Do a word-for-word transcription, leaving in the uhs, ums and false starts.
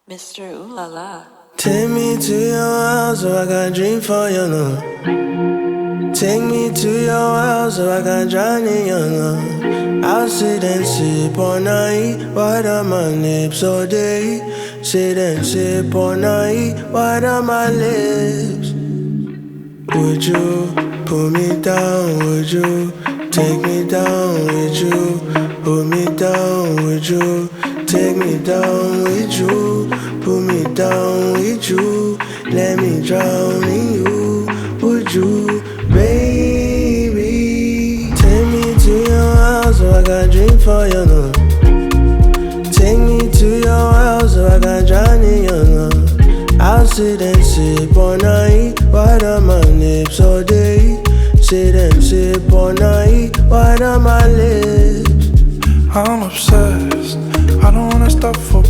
Mister Ooh La La. Take me to your house so I can dream for you now. Take me to your house so I can drown in your love. I'll sit and sip all night, white on my lips all day. Sit and sip all night, white on my lips. Would you pull me down? Would you take me down? Would you pull me down? Would you take me down? Would you pull me down? Would you let me drown in you? Would you, baby? Take me to your house so I can dream for you now. Take me to your house so I can drown in your love. I'll sit and sip all night, white on my lips all day. Sit and sip all night, white on my lips. I'm obsessed, I don't wanna stop for